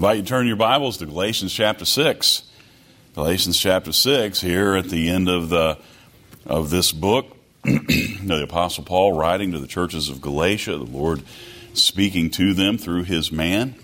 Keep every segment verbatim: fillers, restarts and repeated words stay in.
invite you to turn your Bibles to Galatians chapter six. Galatians chapter six, here at the end of the of this book, the Apostle Paul writing to the churches of Galatia, the Lord speaking to them through his man.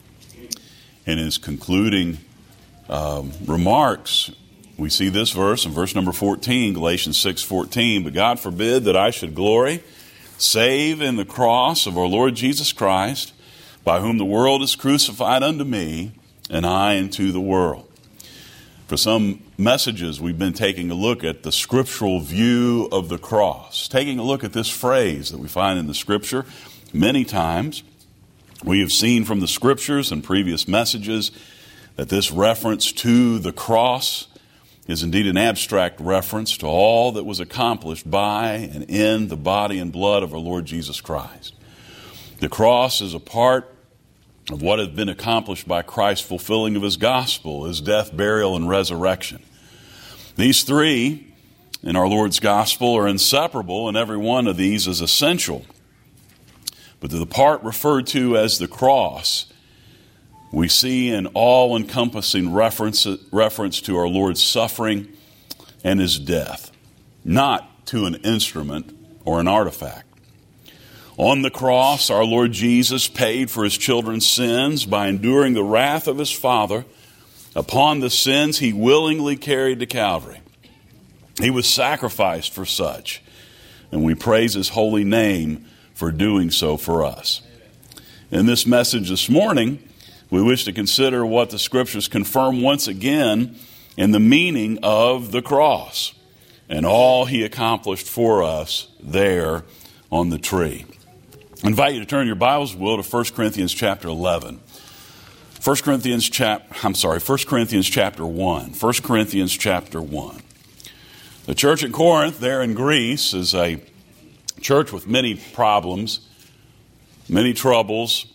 In his concluding um, remarks, we see this verse in verse number fourteen, Galatians six fourteen. But God forbid that I should glory, save in the cross of our Lord Jesus Christ, by whom the world is crucified unto me, and I unto the world. For some messages, we've been taking a look at the scriptural view of the cross, taking a look at this phrase that we find in the Scripture many times. We have seen from the Scriptures and previous messages that this reference to the cross is indeed an abstract reference to all that was accomplished by and in the body and blood of our Lord Jesus Christ. The cross is a part of what had been accomplished by Christ's fulfilling of his gospel, his death, burial, and resurrection. These three in our Lord's gospel are inseparable, and every one of these is essential. But to the part referred to as the cross, we see an all-encompassing reference, reference to our Lord's suffering and his death, not to an instrument or an artifact. On the cross, our Lord Jesus paid for his children's sins by enduring the wrath of his Father upon the sins he willingly carried to Calvary. He was sacrificed for such, and we praise his holy name for doing so for us. In this message this morning, we wish to consider what the Scriptures confirm once again in the meaning of the cross and all he accomplished for us there on the tree. I invite you to turn your Bibles, will, to First Corinthians chapter eleven. First Corinthians chap I'm sorry, First Corinthians chapter one. First Corinthians chapter one. The church at Corinth there in Greece is a church with many problems, many troubles,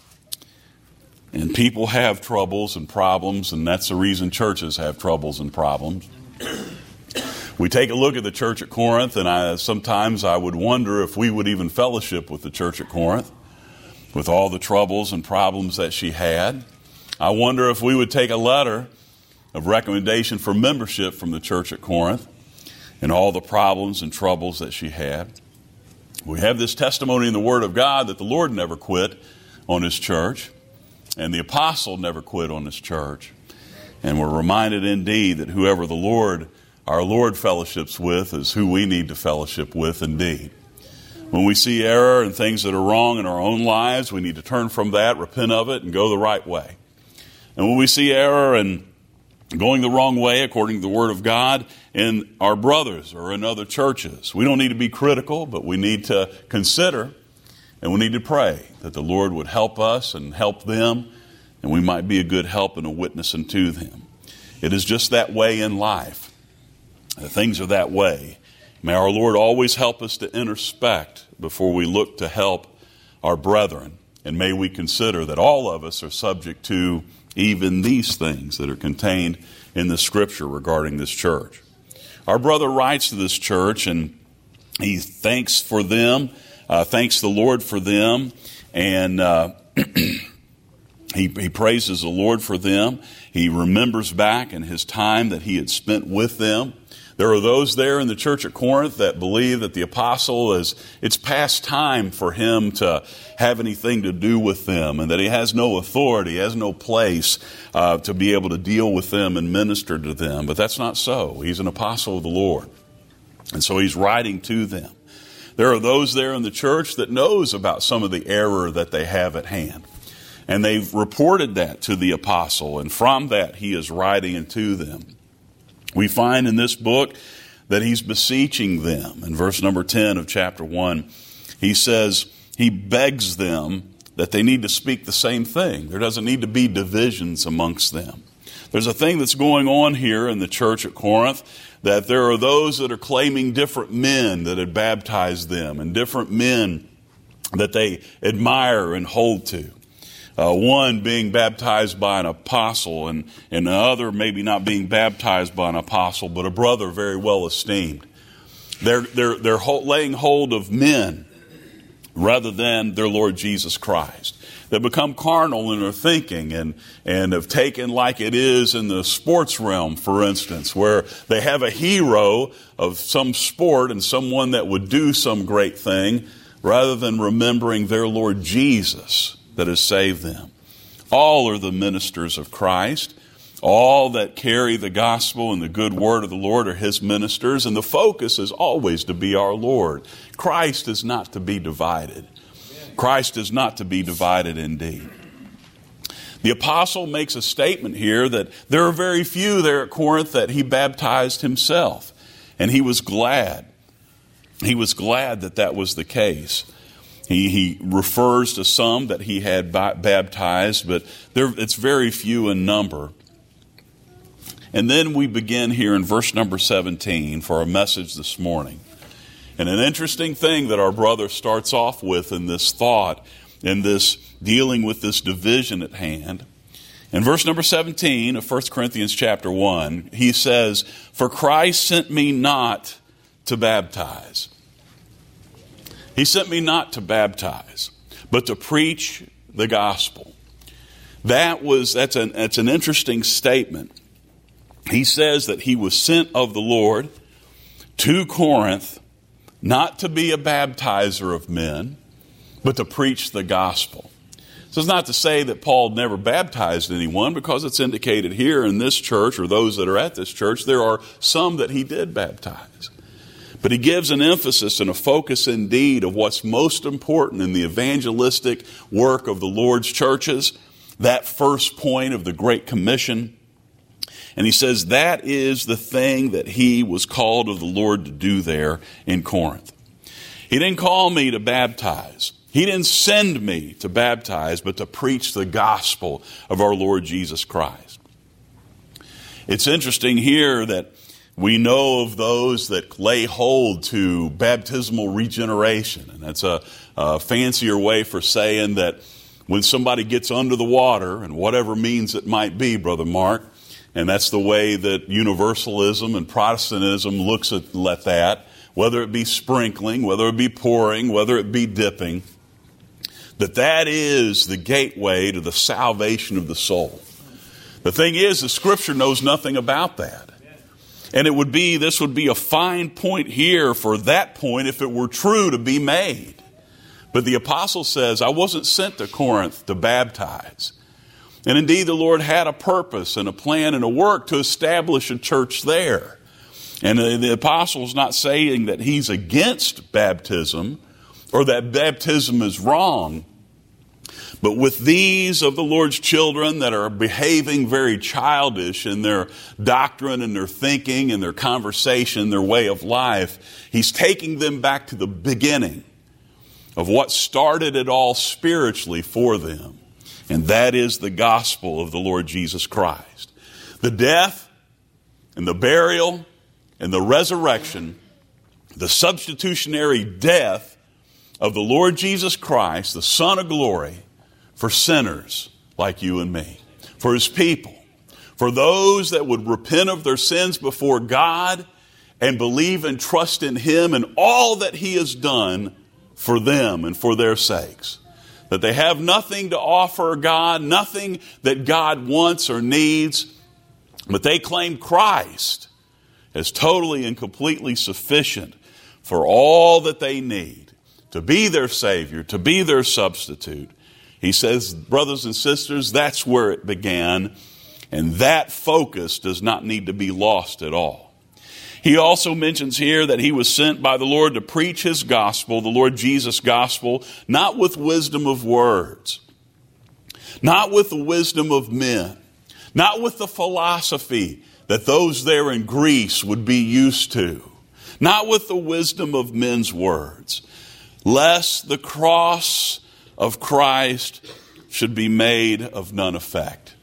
and people have troubles and problems, and that's the reason churches have troubles and problems. We take a look at the church at Corinth, and I, sometimes I would wonder if we would even fellowship with the church at Corinth, with all the troubles and problems that she had. I wonder if we would take a letter of recommendation for membership from the church at Corinth and all the problems and troubles that she had. We have this testimony in the Word of God that the Lord never quit on his church, and the apostle never quit on his church. And we're reminded indeed that whoever the Lord our Lord fellowships with is who we need to fellowship with indeed. When we see error and things that are wrong in our own lives, we need to turn from that, repent of it, and go the right way. And when we see error and going the wrong way according to the Word of God in our brothers or in other churches, we don't need to be critical, but we need to consider and we need to pray that the Lord would help us and help them, and we might be a good help and a witness unto them. It is just that way in life. Things are that way. May our Lord always help us to introspect before we look to help our brethren. And may we consider that all of us are subject to even these things that are contained in the Scripture regarding this church. Our brother writes to this church, and he thanks for them, uh, thanks the Lord for them, and uh, he, he praises the Lord for them. He remembers back in his time that he had spent with them. There are those there in the church at Corinth that believe that the apostle is, it's past time for him to have anything to do with them, and that he has no authority, he has no place uh, to be able to deal with them and minister to them. But that's not so. He's an apostle of the Lord, and so he's writing to them. There are those there in the church that knows about some of the error that they have at hand, and they've reported that to the apostle, and from that he is writing to them. We find in this book that he's beseeching them. In verse number ten of chapter one, he says he begs them that they need to speak the same thing. There doesn't need to be divisions amongst them. There's a thing that's going on here in the church at Corinth, that there are those that are claiming different men that had baptized them and different men that they admire and hold to. Uh, one being baptized by an apostle, and, and the other maybe not being baptized by an apostle, but a brother very well esteemed. They're, they're, they're laying hold of men rather than their Lord Jesus Christ. that become carnal in their thinking and, and have taken like it is in the sports realm, for instance, where they have a hero of some sport and someone that would do some great thing rather than remembering their Lord Jesus that has saved them. All are the ministers of Christ. All that carry the gospel and the good word of the Lord are his ministers, and the focus is always to be our Lord. Christ is not to be divided. Christ is not to be divided indeed. The apostle makes a statement here that there are very few there at Corinth that he baptized himself, and he was glad. He was glad that that was the case. He, he refers to some that he had baptized, but there, it's very few in number. And then we begin here in verse number seventeen for our message this morning. And an interesting thing that our brother starts off with in this thought, in this dealing with this division at hand. In verse number seventeen of First Corinthians chapter one, he says, "For Christ sent me not to baptize." He sent me not to baptize, but to preach the gospel. That was, that's an, that's an interesting statement. He says that he was sent of the Lord to Corinth, not to be a baptizer of men, but to preach the gospel. So it's not to say that Paul never baptized anyone, because it's indicated here in this church, or those that are at this church, there are some that he did baptize. But he gives an emphasis and a focus indeed of what's most important in the evangelistic work of the Lord's churches, that first point of the Great Commission. And he says that is the thing that he was called of the Lord to do there in Corinth. He didn't call me to baptize. He didn't send me to baptize, but to preach the gospel of our Lord Jesus Christ. It's interesting here that we know of those that lay hold to baptismal regeneration. And that's a, a fancier way for saying that when somebody gets under the water, and whatever means it might be, Brother Mark, and that's the way that Universalism and Protestantism looks at, at that, whether it be sprinkling, whether it be pouring, whether it be dipping, that that is the gateway to the salvation of the soul. The thing is, the Scripture knows nothing about that. And it would be, this would be a fine point here for that point if it were true to be made. But the apostle says, I wasn't sent to Corinth to baptize. And indeed, the Lord had a purpose and a plan and a work to establish a church there. And the apostle is not saying that he's against baptism or that baptism is wrong. But with these of the Lord's children that are behaving very childish in their doctrine and their thinking and their conversation, their way of life, he's taking them back to the beginning of what started it all spiritually for them. And that is the gospel of the Lord Jesus Christ. The death and the burial and the resurrection, the substitutionary death of the Lord Jesus Christ, the Son of glory, for sinners like you and me, for his people, for those that would repent of their sins before God and believe and trust in him and all that he has done for them and for their sakes. That they have nothing to offer God, nothing that God wants or needs, but they claim Christ as totally and completely sufficient for all that they need, to be their Savior, to be their substitute. He says, brothers and sisters, that's where it began, and that focus does not need to be lost at all. He also mentions here that he was sent by the Lord to preach his gospel, the Lord Jesus' gospel, not with wisdom of words, not with the wisdom of men, not with the philosophy that those there in Greece would be used to, not with the wisdom of men's words, lest the cross of Christ should be made of none effect.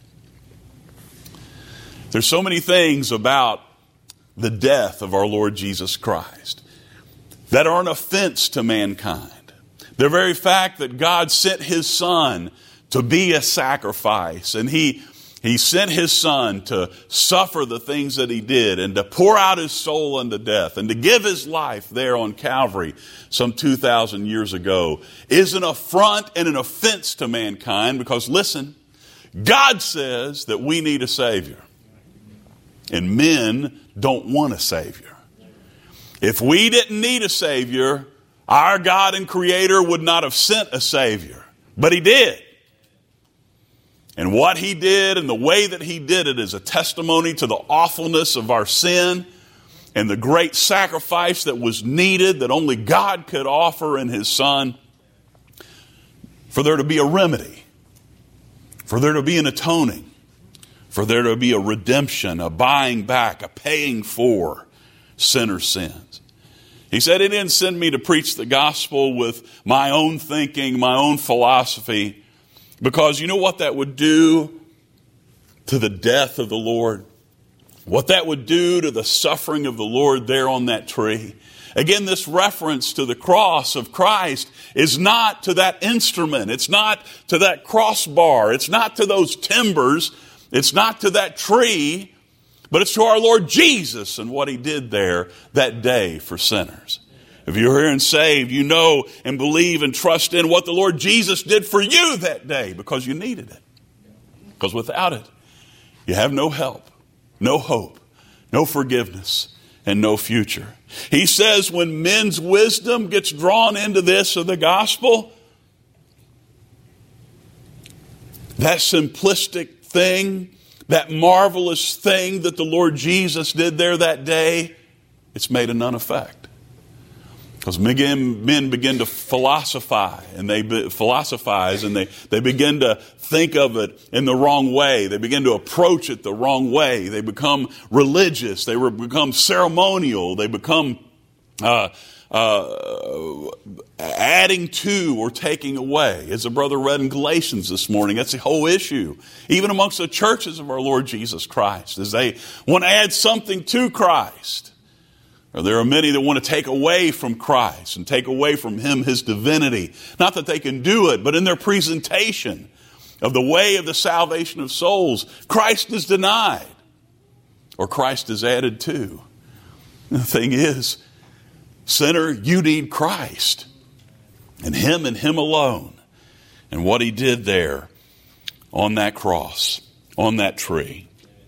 There's so many things about the death of our Lord Jesus Christ that are an offense to mankind. The very fact that God sent his Son to be a sacrifice, and he He sent his son to suffer the things that he did and to pour out his soul unto death and to give his life there on Calvary some two thousand years ago is an affront and an offense to mankind, because listen, God says that we need a Savior, and men don't want a Savior. If we didn't need a Savior, our God and Creator would not have sent a Savior, but he did. And what he did and the way that he did it is a testimony to the awfulness of our sin and the great sacrifice that was needed, that only God could offer in his Son, for there to be a remedy, for there to be an atoning, for there to be a redemption, a buying back, a paying for sinners' sins. He said he didn't send me to preach the gospel with my own thinking, my own philosophy, because you know what that would do to the death of the Lord? What that would do to the suffering of the Lord there on that tree? Again, this reference to the cross of Christ is not to that instrument. It's not to that crossbar. It's not to those timbers. It's not to that tree. But it's to our Lord Jesus and what he did there that day for sinners. If you're here and saved, you know and believe and trust in what the Lord Jesus did for you that day, because you needed it. Because without it, you have no help, no hope, no forgiveness, and no future. He says when men's wisdom gets drawn into this of the gospel, that simplistic thing, that marvelous thing that the Lord Jesus did there that day, it's made a none effect. Because men begin to philosophize, and they philosophize, and they, they begin to think of it in the wrong way. They begin to approach it the wrong way. They become religious. They become ceremonial. They become uh, uh, adding to or taking away. As the brother read in Galatians this morning, that's the whole issue. Even amongst the churches of our Lord Jesus Christ, as they want to add something to Christ. Or there are many that want to take away from Christ and take away from him his divinity. Not that they can do it, but in their presentation of the way of the salvation of souls, Christ is denied or Christ is added to. The thing is, sinner, you need Christ and him and him alone, and what he did there on that cross, on that tree.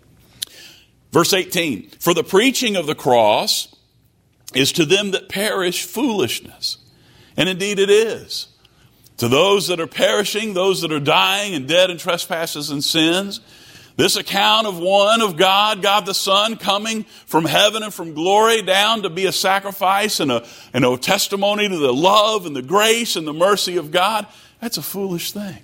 Verse eighteen, for the preaching of the cross is to them that perish foolishness. And indeed it is. To those that are perishing, those that are dying and dead in trespasses and sins, this account of one of God, God the Son, coming from heaven and from glory down to be a sacrifice and a, and a testimony to the love and the grace and the mercy of God, that's a foolish thing.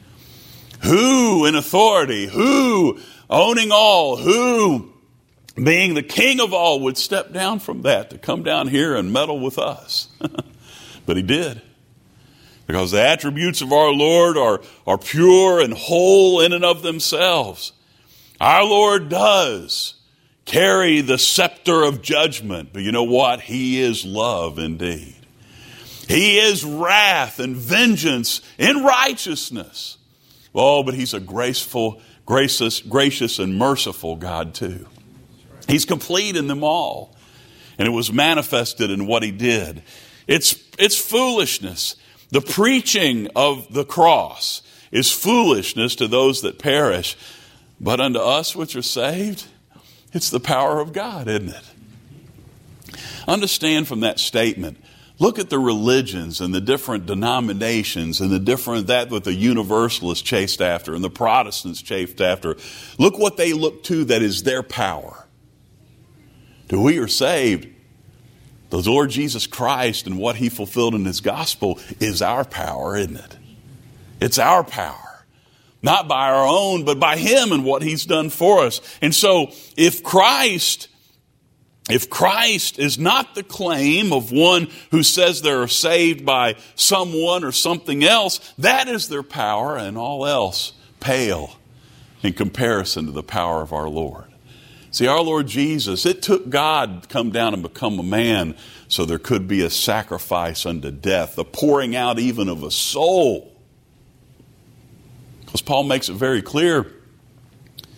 Who in authority, who owning all, who being the king of all would step down from that to come down here and meddle with us? But he did. Because the attributes of our Lord are, are pure and whole in and of themselves. Our Lord does carry the scepter of judgment. But you know what? He is love indeed. He is wrath and vengeance in righteousness. Oh, but he's a graceful, gracious, gracious and merciful God too. He's complete in them all. And it was manifested in what he did. It's, it's foolishness. The preaching of the cross is foolishness to those that perish. But unto us which are saved, it's the power of God, isn't it? Understand from that statement, look at the religions and the different denominations and the different, that what the Universalists chased after and the Protestants chased after. Look what they look to that is their power. Till we are saved, the Lord Jesus Christ and what he fulfilled in his gospel is our power, isn't it? It's our power. Not by our own, but by him and what he's done for us. And so if Christ, if Christ is not the claim of one who says they're saved by someone or something else, that is their power, and all else pale in comparison to the power of our Lord. See, our Lord Jesus, it took God to come down and become a man so there could be a sacrifice unto death, the pouring out even of a soul. Because Paul makes it very clear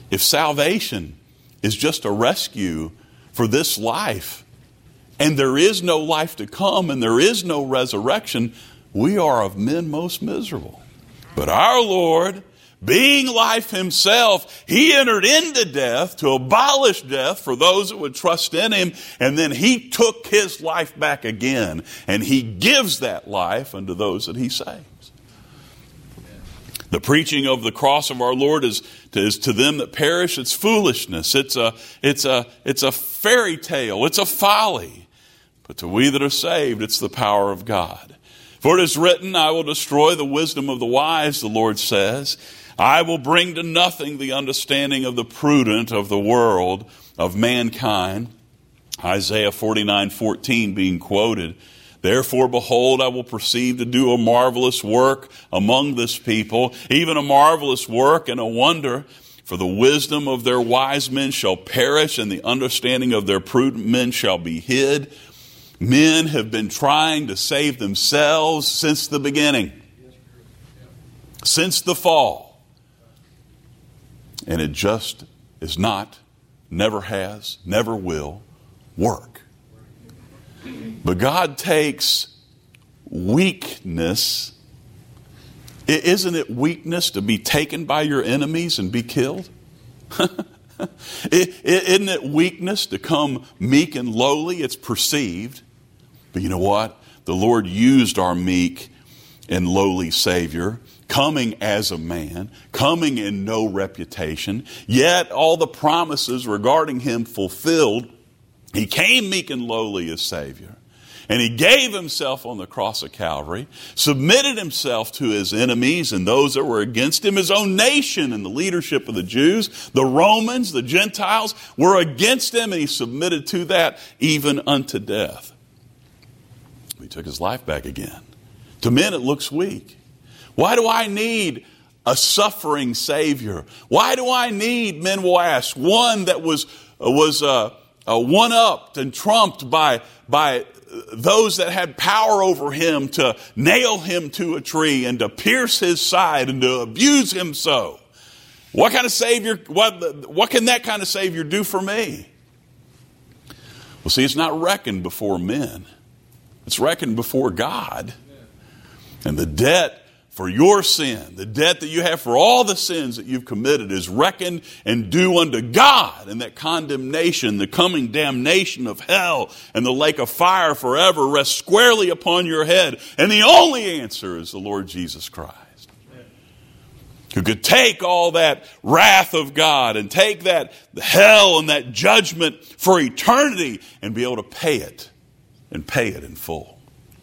if salvation is just a rescue for this life, and there is no life to come, and there is no resurrection, we are of men most miserable. But our Lord, being life himself, he entered into death to abolish death for those that would trust in him. And then he took his life back again, and he gives that life unto those that he saves. The preaching of the cross of our Lord is to, is to them that perish, it's foolishness. It's a, it's a, it's a fairy tale. It's a folly. But to we that are saved, it's the power of God. For it is written, I will destroy the wisdom of the wise, the Lord says. I will bring to nothing the understanding of the prudent of the world, of mankind. Isaiah forty-nine fourteen being quoted. Therefore, behold, I will proceed to do a marvelous work among this people, even a marvelous work and a wonder. For the wisdom of their wise men shall perish, and the understanding of their prudent men shall be hid. Men have been trying to save themselves since the beginning, since the fall. And it just is not, never has, never will work. But God takes weakness. Isn't it weakness to be taken by your enemies and be killed? Isn't it weakness to come meek and lowly? It's perceived. But you know what? The Lord used our meek and lowly Savior, coming as a man, coming in no reputation, yet all the promises regarding him fulfilled. He came meek and lowly as Savior. And he gave himself on the cross of Calvary, submitted himself to his enemies and those that were against him. His own nation and the leadership of the Jews, the Romans, the Gentiles were against him, and he submitted to that even unto death. He took his life back again. To men it looks weak. Why do I need a suffering Savior? Why do I need, men will ask, one that was was uh, uh, one-upped and trumped by by those that had power over him to nail him to a tree and to pierce his side and to abuse him so? What kind of Savior, what, what can that kind of Savior do for me? Well, see, it's not reckoned before men. It's reckoned before God. And the debt for your sin, the debt that you have for all the sins that you've committed, is reckoned and due unto God. And that condemnation, the coming damnation of hell and the lake of fire forever rests squarely upon your head. And the only answer is the Lord Jesus Christ, who could take all that wrath of God and take that hell and that judgment for eternity and be able to pay it, and pay it in full.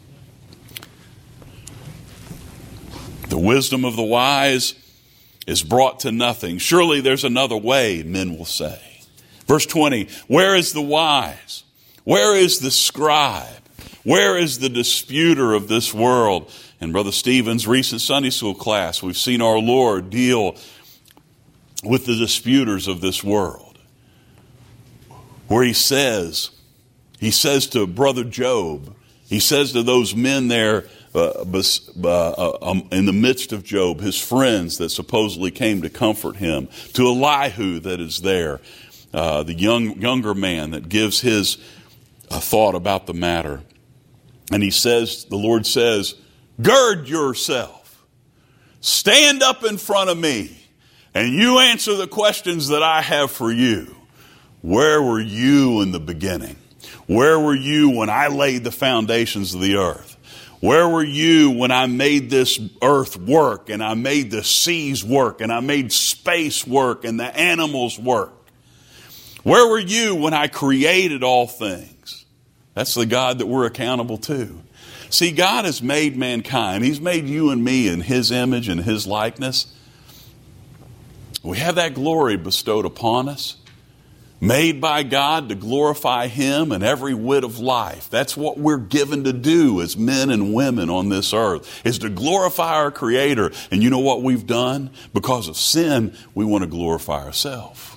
The wisdom of the wise is brought to nothing. Surely there's another way, men will say. Verse twenty, where is the wise? Where is the scribe? Where is the disputer of this world? In Brother Stephen's recent Sunday school class, we've seen our Lord deal with the disputers of this world, where he says, he says to Brother Job, he says to those men there uh, uh, uh, um, in the midst of Job, his friends that supposedly came to comfort him, to Elihu that is there, uh, the young younger man that gives his uh, thought about the matter. And he says, the Lord says, gird yourself, stand up in front of me, and you answer the questions that I have for you. Where were you in the beginning? Where were you when I laid the foundations of the earth? Where were you when I made this earth work, and I made the seas work, and I made space work, and the animals work? Where were you when I created all things? That's the God that we're accountable to. See, God has made mankind. He's made you and me in His image and His likeness. We have that glory bestowed upon us, made by God to glorify Him in every whit of life. That's what we're given to do as men and women on this earth, is to glorify our Creator. And you know what we've done? Because of sin, we want to glorify ourselves.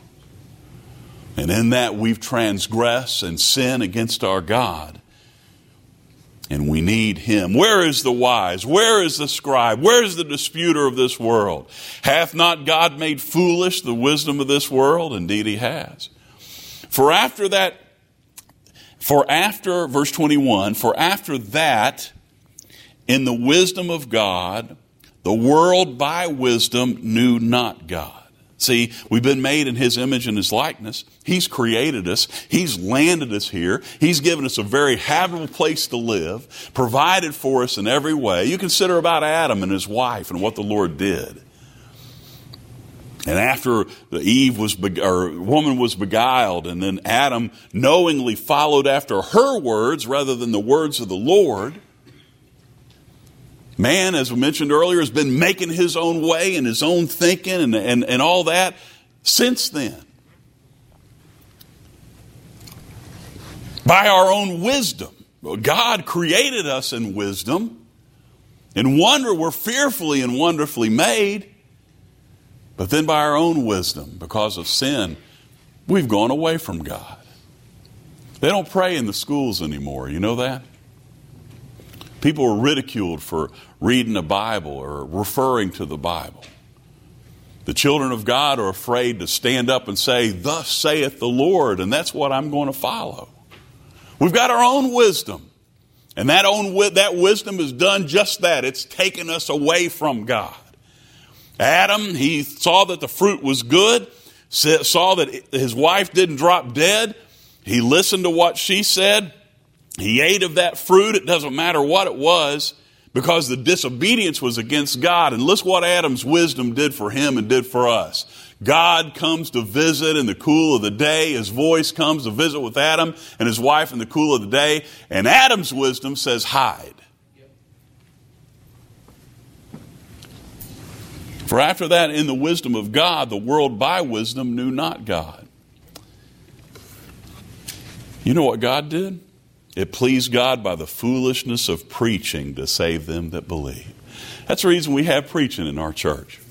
And in that we've transgressed and sinned against our God. And we need him. Where is the wise? Where is the scribe? Where is the disputer of this world? Hath not God made foolish the wisdom of this world? Indeed he has. For after that, for after, verse twenty-one, for after that, in the wisdom of God, the world by wisdom knew not God. See, we've been made in his image and his likeness. He's created us. He's landed us here. He's given us a very habitable place to live, provided for us in every way. You consider about Adam and his wife and what the Lord did. And after Eve was, or woman was beguiled, and then Adam knowingly followed after her words rather than the words of the Lord, man, as we mentioned earlier, has been making his own way and his own thinking and, and, and all that since then. By our own wisdom. God created us in wisdom. In wonder, we're fearfully and wonderfully made. But then by our own wisdom, because of sin, we've gone away from God. They don't pray in the schools anymore. You know that? People are ridiculed for reading a Bible or referring to the Bible. The children of God are afraid to stand up and say, "Thus saith the Lord," and that's what I'm going to follow. We've got our own wisdom, and that own that wisdom has done just that. It's taken us away from God. Adam, he saw that the fruit was good, saw that his wife didn't drop dead. He listened to what she said. He ate of that fruit. It doesn't matter what it was, because the disobedience was against God. And listen what Adam's wisdom did for him and did for us. God comes to visit in the cool of the day. His voice comes to visit with Adam and his wife in the cool of the day. And Adam's wisdom says, hide. For after that, in the wisdom of God, the world by wisdom knew not God. You know what God did? It pleased God by the foolishness of preaching to save them that believe. That's the reason we have preaching in our church.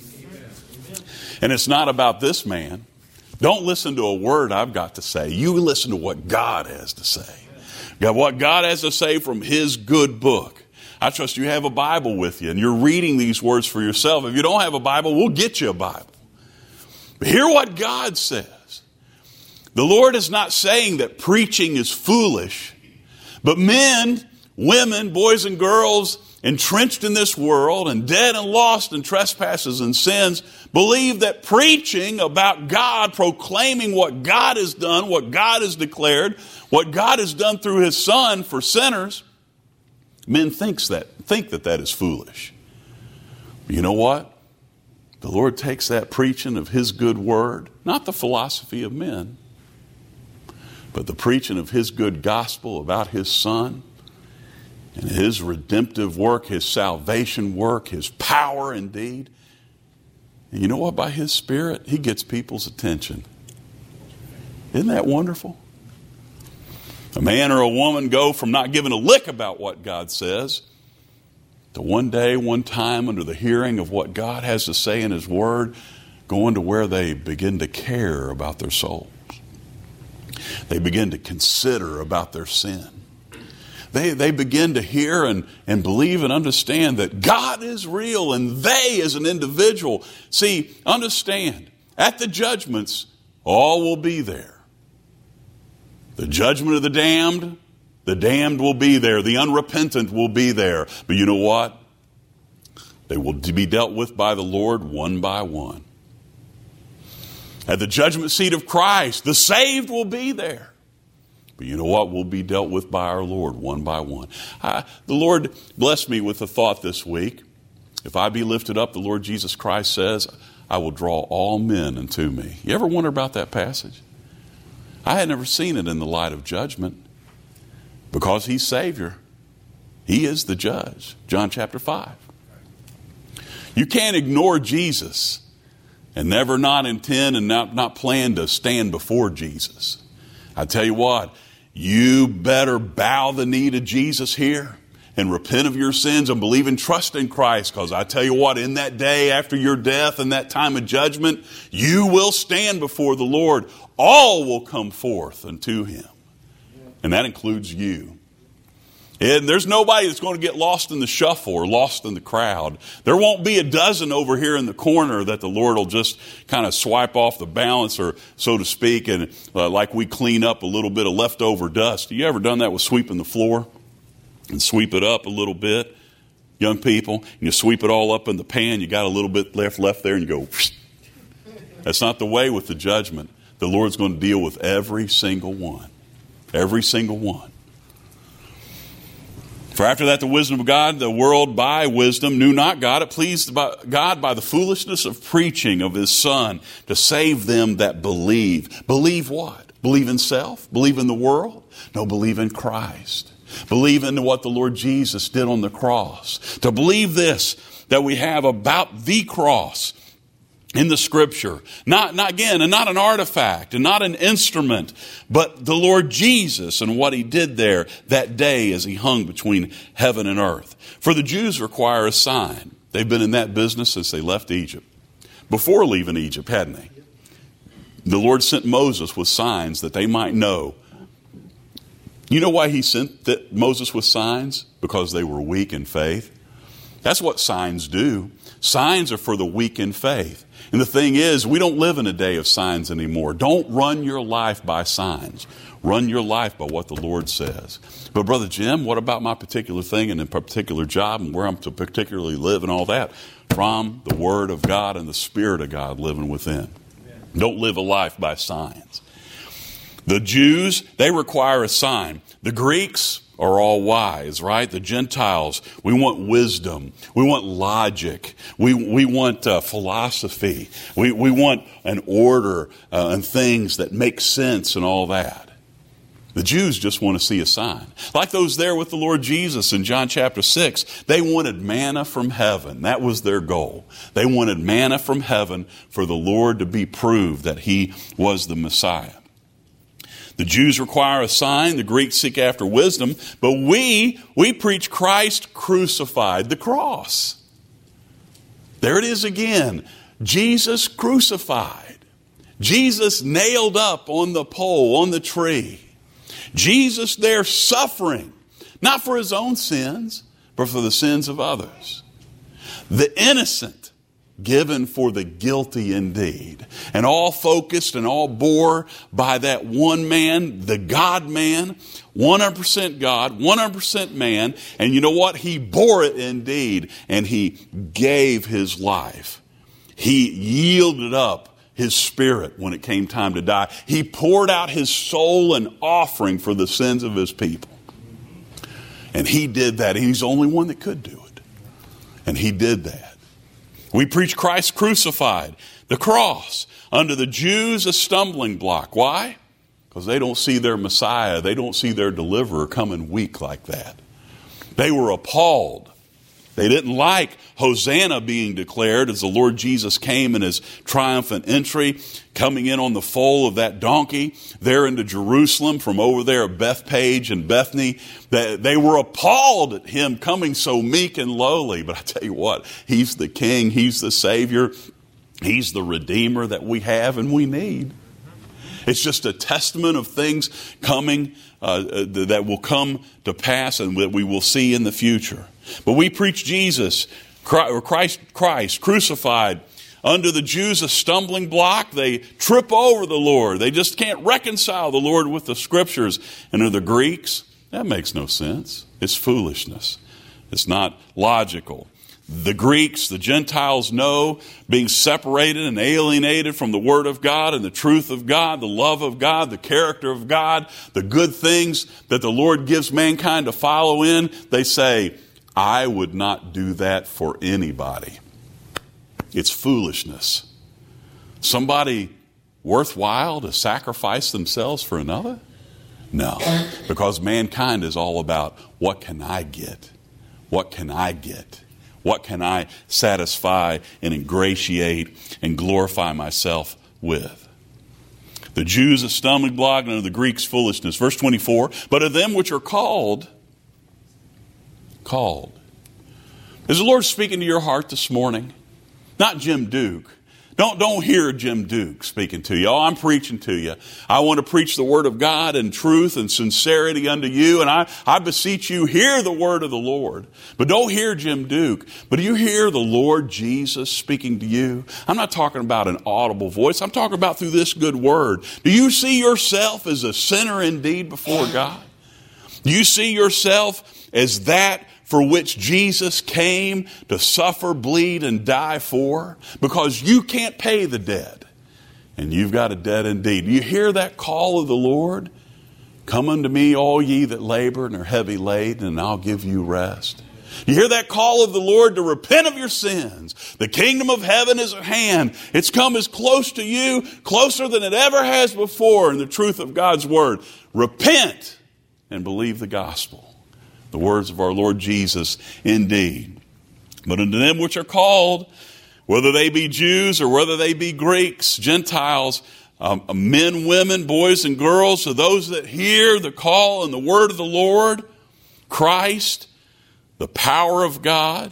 And it's not about this man. Don't listen to a word I've got to say. You listen to what God has to say. God, what God has to say from his good book. I trust you have a Bible with you and you're reading these words for yourself. If you don't have a Bible, we'll get you a Bible. But hear what God says. The Lord is not saying that preaching is foolish. But men, women, boys and girls entrenched in this world and dead and lost in trespasses and sins believe that preaching about God, proclaiming what God has done, what God has declared, what God has done through his Son for sinners, men thinks that, think that that is foolish. But you know what? The Lord takes that preaching of his good word, not the philosophy of men, but the preaching of his good gospel about his Son and his redemptive work, his salvation work, his power indeed. And you know what? By his Spirit, he gets people's attention. Isn't that wonderful? A man or a woman go from not giving a lick about what God says to one day, one time, under the hearing of what God has to say in his word, going to where they begin to care about their souls. They begin to consider about their sin. They, they begin to hear and, and believe and understand that God is real and they as an individual. See, understand, at the judgments, all will be there. The judgment of the damned, the damned will be there. The unrepentant will be there. But you know what? They will be dealt with by the Lord one by one. At the judgment seat of Christ, the saved will be there. But you know what? We'll be dealt with by our Lord one by one. I, the Lord blessed me with a thought this week. If I be lifted up, the Lord Jesus Christ says, I will draw all men unto me. You ever wonder about that passage? I had never seen it in the light of judgment. Because he's Savior, he is the judge. John chapter five. You can't ignore Jesus and never not intend and not, not plan to stand before Jesus. I tell you what, you better bow the knee to Jesus here and repent of your sins and believe and trust in Christ. Because I tell you what, in that day after your death and that time of judgment, you will stand before the Lord. All will come forth unto him. And that includes you. And there's nobody that's going to get lost in the shuffle or lost in the crowd. There won't be a dozen over here in the corner that the Lord will just kind of swipe off the balance, or so to speak, and uh, like we clean up a little bit of leftover dust. You ever done that with sweeping the floor and sweep it up a little bit? Young people, and you sweep it all up in the pan, you got a little bit left left there, and you go, whoosh. That's not the way with the judgment. The Lord's going to deal with every single one. Every single one. For after that, the wisdom of God, the world by wisdom knew not God. It pleased God by the foolishness of preaching of his Son to save them that believe. Believe what? Believe in self? Believe in the world? No, believe in Christ. Believe in what the Lord Jesus did on the cross. To believe this, that we have about the cross in the Scripture. Not, not again, and not an artifact, and not an instrument, but the Lord Jesus and what he did there that day as he hung between heaven and earth. For the Jews require a sign. They've been in that business since they left Egypt. Before leaving Egypt, hadn't they? The Lord sent Moses with signs that they might know. You know why he sent that Moses with signs? Because they were weak in faith. That's what signs do. Signs are for the weak in faith. And the thing is, we don't live in a day of signs anymore. Don't run your life by signs. Run your life by what the Lord says. But Brother Jim, what about my particular thing and a particular job and where I'm to particularly live and all that? From the Word of God and the Spirit of God living within. Don't live a life by signs. The Jews, they require a sign. The Greeks are all wise, right? The Gentiles, we want wisdom. We want logic. We we want uh, philosophy. We, we want an order uh, and things that make sense and all that. The Jews just want to see a sign. Like those there with the Lord Jesus in John chapter six. They wanted manna from heaven. That was their goal. They wanted manna from heaven for the Lord to be proved that he was the Messiah. The Jews require a sign. The Greeks seek after wisdom. But we, we preach Christ crucified, the cross. There it is again. Jesus crucified. Jesus nailed up on the pole, on the tree. Jesus there suffering, not for his own sins, but for the sins of others. The innocent given for the guilty indeed. And all focused and all bore by that one man, the God-man, one hundred percent God, one hundred percent man. And you know what? He bore it indeed. And he gave his life. He yielded up his spirit when it came time to die. He poured out his soul an offering for the sins of his people. And he did that. He's the only one that could do it. And he did that. We preach Christ crucified, the cross, under the Jews a stumbling block. Why? Because they don't see their Messiah, they don't see their deliverer coming weak like that. They were appalled. They didn't like Hosanna being declared as the Lord Jesus came in his triumphant entry, coming in on the foal of that donkey there into Jerusalem from over there at Bethpage and Bethany. They, they were appalled at him coming so meek and lowly. But I tell you what, he's the King, he's the Savior, he's the Redeemer that we have and we need. It's just a testament of things coming uh, that will come to pass and that we will see in the future. But we preach Jesus, Christ, Christ crucified. Under the Jews a stumbling block. They trip over the Lord. They just can't reconcile the Lord with the Scriptures. And under the Greeks, that makes no sense. It's foolishness. It's not logical. The Greeks, the Gentiles know being separated and alienated from the Word of God and the truth of God, the love of God, the character of God, the good things that the Lord gives mankind to follow in. They say, I would not do that for anybody. It's foolishness. Somebody worthwhile to sacrifice themselves for another? No, because mankind is all about what can I get? What can I get? What can I satisfy and ingratiate and glorify myself with? The Jews a stumbling block and the Greeks foolishness. Verse twenty-four, but of them which are called, called. Is the Lord speaking to your heart this morning? Not Jim Duke. Don't, don't hear Jim Duke speaking to you. Oh, I'm preaching to you. I want to preach the word of God in truth and sincerity unto you. And I, I beseech you, hear the word of the Lord. But don't hear Jim Duke. But do you hear the Lord Jesus speaking to you? I'm not talking about an audible voice. I'm talking about through this good word. Do you see yourself as a sinner indeed before God? Do you see yourself as that for which Jesus came to suffer, bleed, and die for? Because you can't pay the debt. And you've got a debt indeed. Do you hear that call of the Lord? Come unto me, all ye that labor and are heavy laden, and I'll give you rest. You hear that call of the Lord to repent of your sins. The kingdom of heaven is at hand. It's come as close to you, closer than it ever has before in the truth of God's word. Repent and believe the gospel. The words of our Lord Jesus indeed. But unto them which are called, whether they be Jews or whether they be Greeks, Gentiles, um, men, women, boys, and girls, to those that hear the call and the word of the Lord, Christ, the power of God,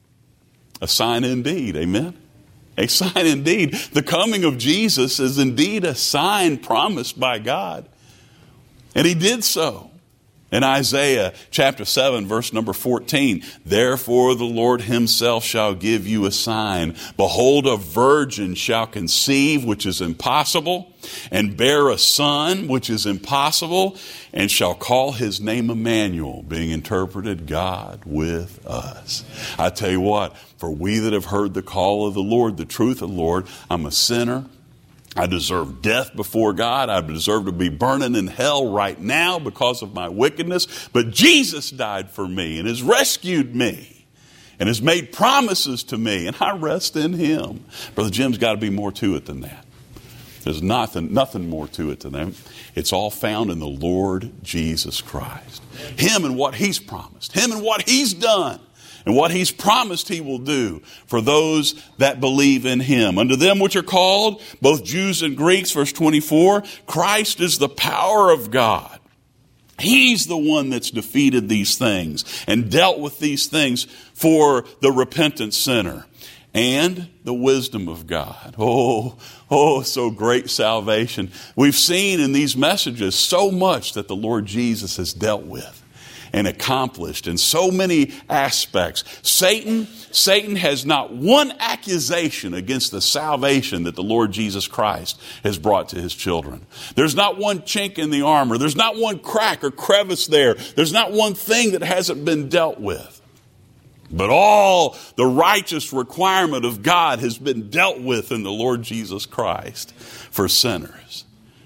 a sign indeed. Amen? A sign indeed. The coming of Jesus is indeed a sign promised by God. And he did so. In Isaiah chapter seven, verse number fourteen, therefore the Lord himself shall give you a sign. Behold, a virgin shall conceive, which is impossible, and bear a son, which is impossible, and shall call his name Emmanuel, being interpreted God with us. I tell you what, for we that have heard the call of the Lord, the truth of the Lord, I'm a sinner. I deserve death before God. I deserve to be burning in hell right now because of my wickedness. But Jesus died for me and has rescued me and has made promises to me, and I rest in him. Brother Jim's got to be more to it than that. There's nothing, nothing more to it than that. It's all found in the Lord Jesus Christ. Him and what he's promised. Him and what he's done. And what he's promised he will do for those that believe in him. Unto them which are called, both Jews and Greeks, verse twenty-four, Christ is the power of God. He's the one that's defeated these things and dealt with these things for the repentant sinner. And the wisdom of God. Oh, oh, so great salvation. We've seen in these messages so much that the Lord Jesus has dealt with and accomplished in so many aspects. Satan, Satan has not one accusation against the salvation that the Lord Jesus Christ has brought to his children. There's not one chink in the armor. There's not one crack or crevice there. There's not one thing that hasn't been dealt with. But all the righteous requirement of God has been dealt with in the Lord Jesus Christ for sinners.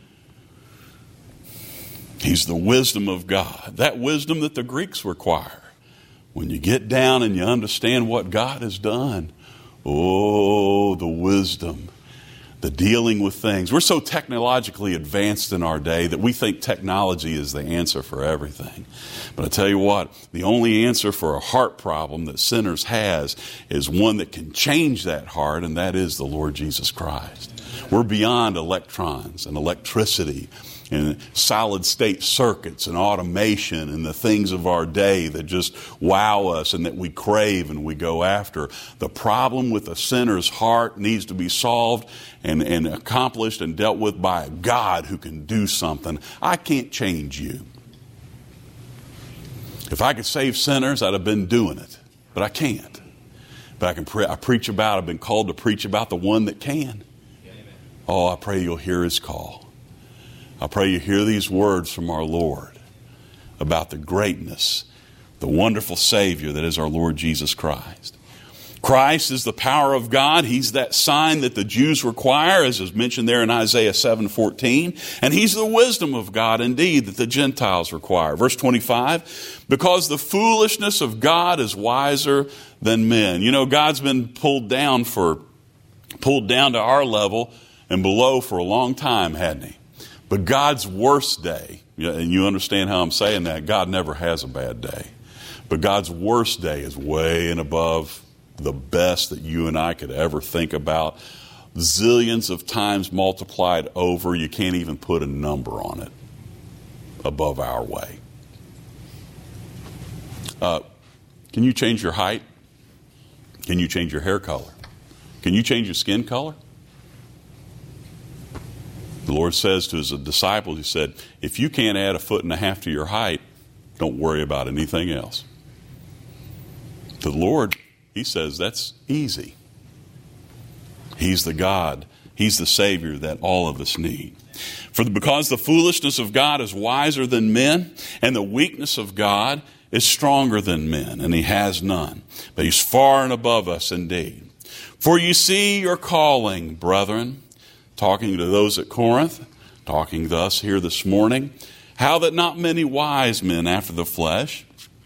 He's the wisdom of God. That wisdom that the Greeks require. When you get down and you understand what God has done, oh, the wisdom, the dealing with things. We're so technologically advanced in our day that we think technology is the answer for everything. But I tell you what, the only answer for a heart problem that sinners has is one that can change that heart, and that is the Lord Jesus Christ. We're beyond electrons and electricity and solid state circuits and automation and the things of our day that just wow us and that we crave and we go after. The problem with a sinner's heart needs to be solved and, and accomplished and dealt with by a God who can do something. I can't change you. If I could save sinners, I'd have been doing it. But I can't. But I can pre- I preach about, I've been called to preach about the one that can. Oh, I pray you'll hear his call. I pray you hear these words from our Lord about the greatness, the wonderful Savior that is our Lord Jesus Christ. Christ is the power of God. He's that sign that the Jews require, as is mentioned there in Isaiah seven fourteen. And he's the wisdom of God indeed that the Gentiles require. Verse twenty-five, because the foolishness of God is wiser than men. You know, God's been pulled down for, pulled down to our level and below for a long time, hadn't he? But God's worst day, and you understand how I'm saying that, God never has a bad day. But God's worst day is way and above the best that you and I could ever think about. Zillions of times multiplied over. You can't even put a number on it above our way. Uh, can you change your height? Can you change your hair color? Can you change your skin color? The Lord says to his disciples, he said, if you can't add a foot and a half to your height, don't worry about anything else. To the Lord, he says that's easy. He's the God, he's the Savior that all of us need. For because the foolishness of God is wiser than men, and the weakness of God is stronger than men, and he has none. But he's far and above us indeed. For you see your calling, brethren, talking to those at Corinth, talking to us here this morning, how that not many wise men after the flesh,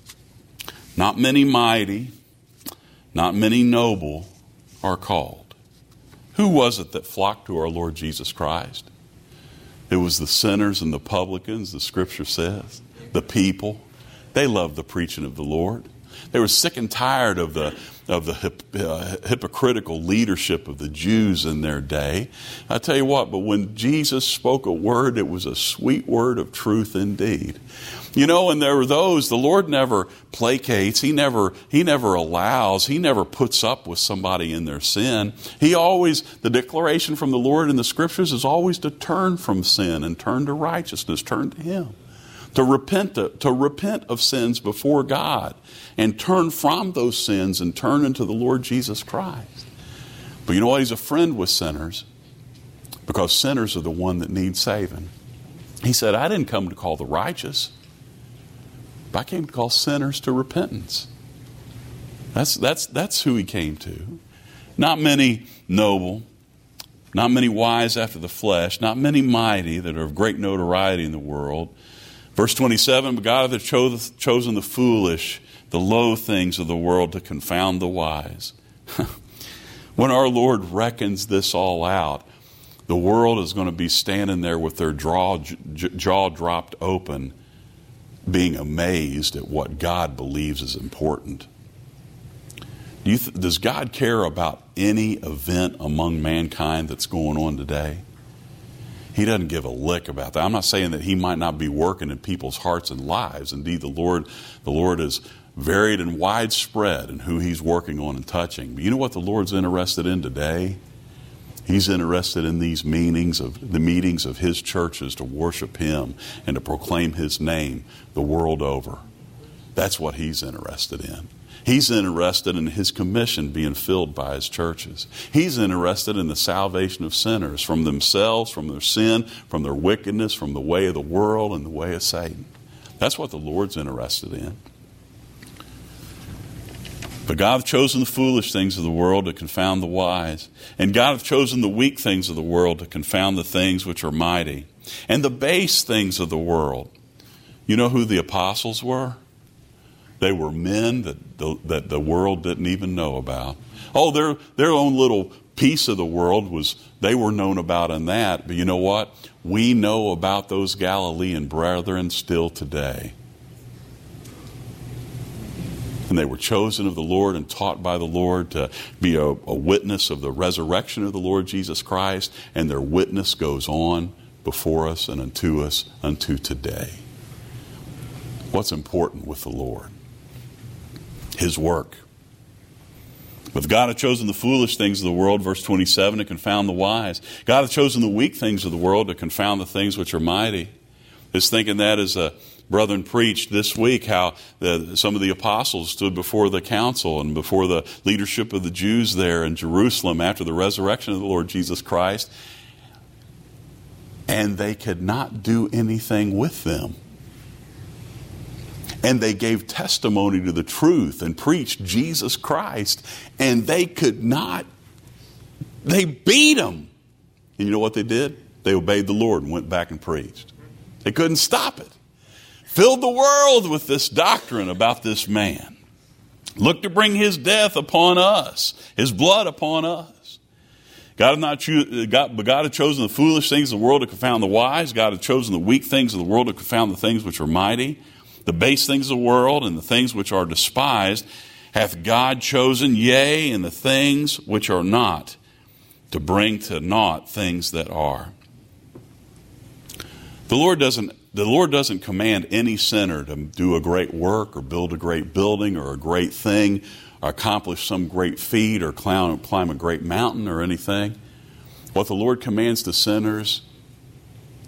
not many mighty, not many noble are called. Who was it that flocked to our Lord Jesus Christ? It was the sinners and the publicans, the scripture says, the people. They loved the preaching of the Lord. They were sick and tired of the of the hip, uh, hypocritical leadership of the Jews in their day. I tell you what, but when Jesus spoke a word, it was a sweet word of truth indeed. You know, and there were those, the Lord never placates, He never, He never allows, He never puts up with somebody in their sin. He always, the declaration from the Lord in the Scriptures is always to turn from sin and turn to righteousness, turn to Him. To repent, to, to repent of sins before God and turn from those sins and turn into the Lord Jesus Christ. But you know what? He's a friend with sinners because sinners are the one that need saving. He said, I didn't come to call the righteous, but I came to call sinners to repentance. That's, that's, that's who he came to. Not many noble, not many wise after the flesh, not many mighty that are of great notoriety in the world. Verse twenty-seven, but God hath chosen the foolish, the low things of the world to confound the wise. When our Lord reckons this all out, the world is going to be standing there with their jaw, jaw dropped open, being amazed at what God believes is important. Do you th- does God care about any event among mankind that's going on today? He doesn't give a lick about that. I'm not saying that he might not be working in people's hearts and lives. Indeed, the Lord, the Lord is varied and widespread in who he's working on and touching. But you know what the Lord's interested in today? He's interested in these meetings of the meetings of his churches to worship him and to proclaim his name the world over. That's what he's interested in. He's interested in his commission being filled by his churches. He's interested in the salvation of sinners from themselves, from their sin, from their wickedness, from the way of the world and the way of Satan. That's what the Lord's interested in. But God hath chosen the foolish things of the world to confound the wise. And God hath chosen the weak things of the world to confound the things which are mighty. And the base things of the world. You know who the apostles were? They were men that the, that the world didn't even know about. Oh, their their own little piece of the world was, they were known about in that. But you know what? We know about those Galilean brethren still today. And they were chosen of the Lord and taught by the Lord to be a, a witness of the resurrection of the Lord Jesus Christ. And their witness goes on before us and unto us unto today. What's important with the Lord? His work. But God hath chosen the foolish things of the world, verse twenty-seven, to confound the wise. God hath chosen the weak things of the world to confound the things which are mighty. Just thinking that as a brethren preached this week, how the, some of the apostles stood before the council and before the leadership of the Jews there in Jerusalem after the resurrection of the Lord Jesus Christ, and they could not do anything with them. And they gave testimony to the truth and preached Jesus Christ. And they could not, they beat them. And you know what they did? They obeyed the Lord and went back and preached. They couldn't stop it. Filled the world with this doctrine about this man. Look to bring his death upon us, his blood upon us. God hath not cho- God, but God hath chosen the foolish things of the world to confound the wise. God hath chosen the weak things of the world to confound the things which are mighty. The base things of the world and the things which are despised hath God chosen, yea, and the things which are not, to bring to naught things that are. The Lord doesn't, the Lord doesn't command any sinner to do a great work or build a great building or a great thing or accomplish some great feat or climb, climb a great mountain or anything. What the Lord commands to sinners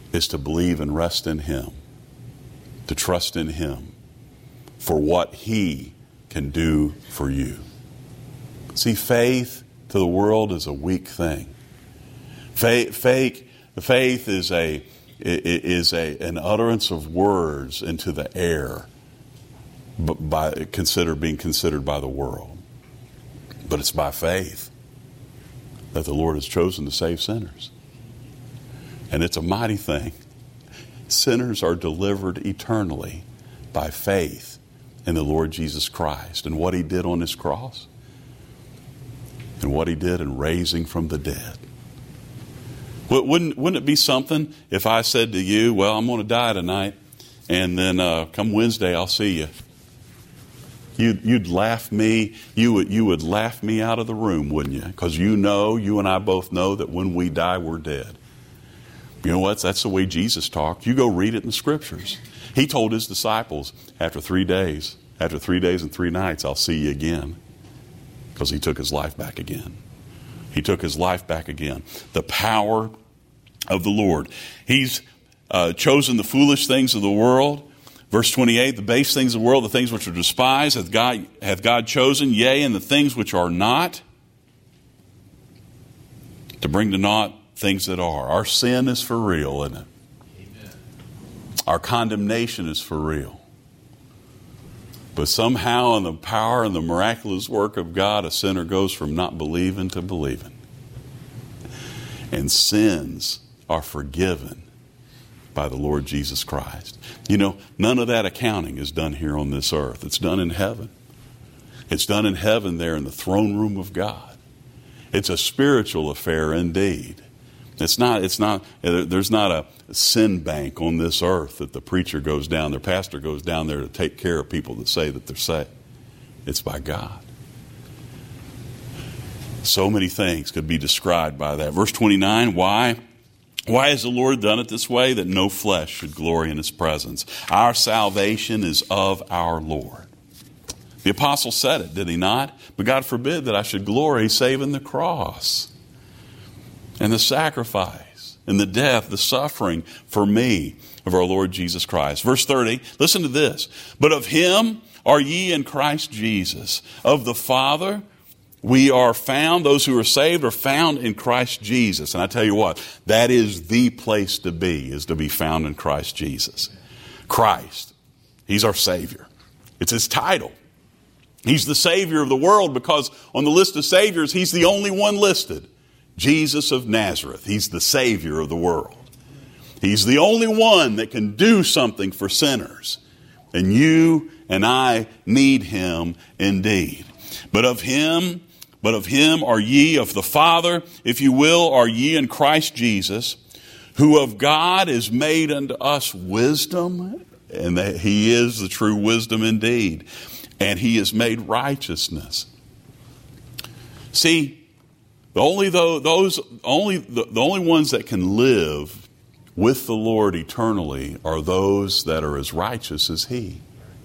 is to believe and rest in Him, to trust in Him for what He can do for you. See, faith to the world is a weak thing. Faith, faith, faith is a is a an utterance of words into the air, but by consider being considered by the world. But it's by faith that the Lord has chosen to save sinners, and it's a mighty thing. Sinners are delivered eternally by faith in the Lord Jesus Christ and what He did on His cross and what He did in raising from the dead. Wouldn't, wouldn't it be something if I said to you, well, I'm going to die tonight, and then uh, come Wednesday I'll see you. You'd, you'd laugh me, you would, you would laugh me out of the room, wouldn't you? Because you know, you and I both know that when we die, we're dead. You know what? That's the way Jesus talked. You go read it in the Scriptures. He told His disciples, after three days, after three days and three nights, I'll see you again. Because He took His life back again. He took His life back again. The power of the Lord. He's uh, chosen the foolish things of the world. Verse twenty-eight, the base things of the world, the things which are despised, hath God, hath God chosen, yea, and the things which are not, to bring to naught things that are. Our sin is for real, isn't it? Amen. Our condemnation is for real. But somehow in the power and the miraculous work of God, a sinner goes from not believing to believing. And sins are forgiven by the Lord Jesus Christ. You know, none of that accounting is done here on this earth. It's done in heaven. It's done in heaven there in the throne room of God. It's a spiritual affair indeed. It's not, it's not, there's not a sin bank on this earth that the preacher goes down, their pastor goes down there to take care of people that say that they're saved. It's by God. So many things could be described by that. Verse twenty-nine, why? Why has the Lord done it this way? That no flesh should glory in His presence. Our salvation is of our Lord. The apostle said it, did he not? But God forbid that I should glory save in the cross and the sacrifice and the death, the suffering for me of our Lord Jesus Christ. Verse thirty, listen to this. But of Him are ye in Christ Jesus. Of the Father we are found, those who are saved are found in Christ Jesus. And I tell you what, that is the place to be, is to be found in Christ Jesus. Christ, He's our Savior. It's His title. He's the Savior of the world because on the list of Saviors, He's the only one listed. Jesus of Nazareth. He's the Savior of the world. He's the only one that can do something for sinners. And you and I need Him indeed. But of Him, but of Him are ye, of the Father, if you will, are ye in Christ Jesus, who of God is made unto us wisdom, and that He is the true wisdom indeed, and He is made righteousness. See, the only though those only the, the only ones that can live with the Lord eternally are those that are as righteous as He.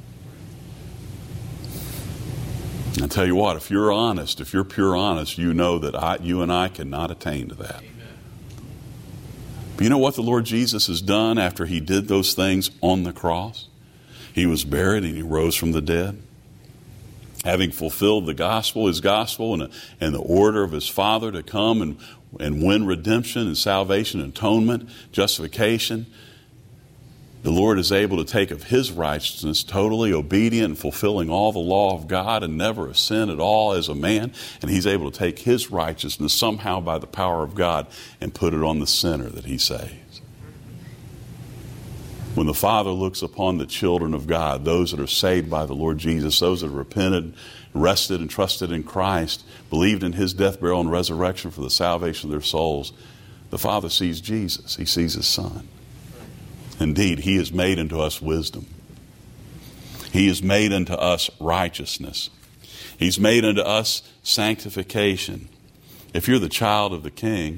I tell you what, if you're honest, if you're pure honest, you know that I, you and I cannot attain to that. Amen. But you know what the Lord Jesus has done after He did those things on the cross? He was buried and He rose from the dead. Having fulfilled the gospel, His gospel, and, and the order of His Father to come and, and win redemption and salvation, atonement, justification, the Lord is able to take of His righteousness, totally obedient and fulfilling all the law of God and never a sin at all as a man. And He's able to take His righteousness somehow by the power of God and put it on the sinner that He saves. When the Father looks upon the children of God, those that are saved by the Lord Jesus, those that have repented, rested and trusted in Christ, believed in His death, burial, and resurrection for the salvation of their souls, the Father sees Jesus. He sees His Son. Indeed, He has made unto us wisdom. He has made unto us righteousness. He's made unto us sanctification. If you're the child of the King,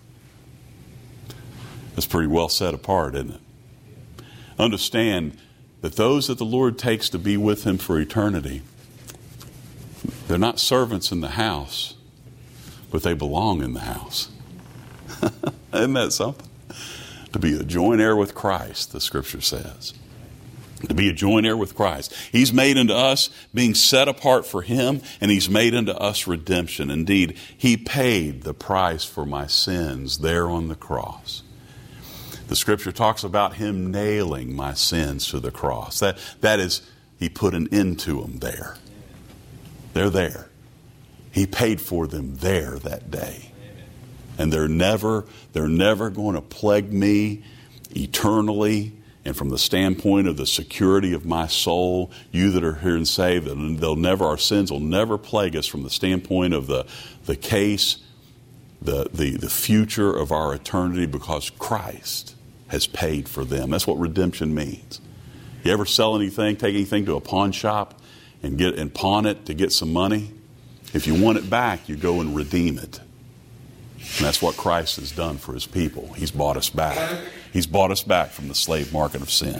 that's pretty well set apart, isn't it? Understand that those that the Lord takes to be with Him for eternity, they're not servants in the house, but they belong in the house. Isn't that something? To be a joint heir with Christ, the Scripture says. To be a joint heir with Christ. He's made unto us being set apart for Him, and He's made unto us redemption. Indeed, He paid the price for my sins there on the cross. The Scripture talks about Him nailing my sins to the cross. That, that is, He put an end to them there. They're there. He paid for them there that day. And they're never, they're never going to plague me eternally. And from the standpoint of the security of my soul, you that are here and saved, they'll never, our sins will never plague us from the standpoint of the, the case, the, the, the future of our eternity, because Christ has paid for them. That's what redemption means. You ever sell anything, take anything to a pawn shop and get and pawn it to get some money? If you want it back, you go and redeem it. And that's what Christ has done for His people. He's bought us back. He's bought us back from the slave market of sin.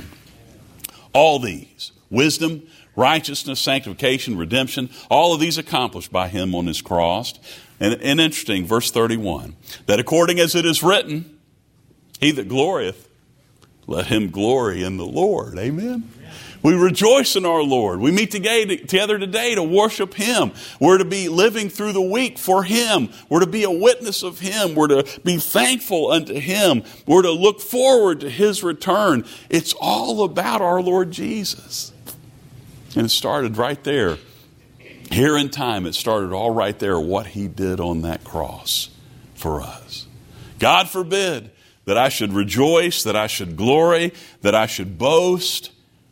All these, wisdom, righteousness, sanctification, redemption, all of these accomplished by Him on His cross. And, and interesting, verse thirty-one, that according as it is written, he that glorieth, let him glory in the Lord. Amen. We rejoice in our Lord. We meet together today to worship Him. We're to be living through the week for Him. We're to be a witness of Him. We're to be thankful unto Him. We're to look forward to His return. It's all about our Lord Jesus. And it started right there. Here in time, it started all right there, what He did on that cross for us. God forbid that I should rejoice, that I should glory, that I should boast,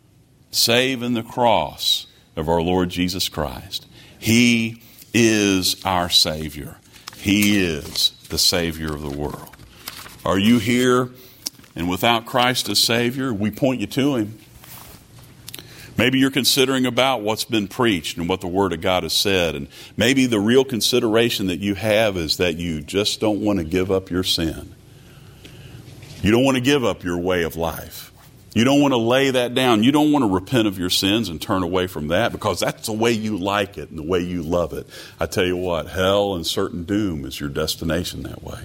save in the cross of our Lord Jesus Christ. He is our Savior. He is the Savior of the world. Are you here and without Christ as Savior? We point you to Him. Maybe you're considering about what's been preached and what the Word of God has said. And maybe the real consideration that you have is that you just don't want to give up your sin. You don't want to give up your way of life. You don't want to lay that down. You don't want to repent of your sins and turn away from that because that's the way you like it and the way you love it. I tell you what, hell and certain doom is your destination that way.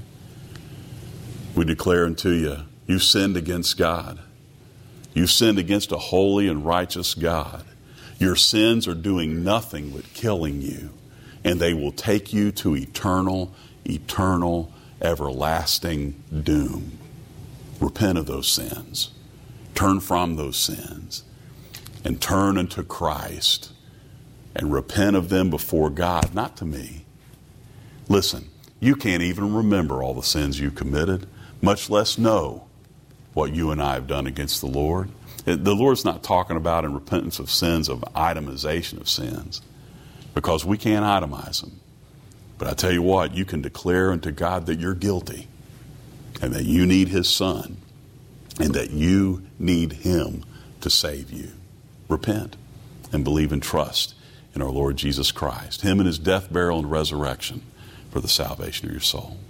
We declare unto you, you've sinned against God. You've sinned against a holy and righteous God. Your sins are doing nothing but killing you, and they will take you to eternal, eternal, everlasting doom. Repent of those sins. Turn from those sins and turn unto Christ and repent of them before God, not to me. Listen, you can't even remember all the sins you committed, much less know what you and I have done against the Lord. The Lord's not talking about in repentance of sins of itemization of sins, because we can't itemize them. But I tell you what, you can declare unto God that you're guilty and that you need His Son and that you need Him to save you. Repent and believe and trust in our Lord Jesus Christ, Him and His death, burial, and resurrection for the salvation of your soul.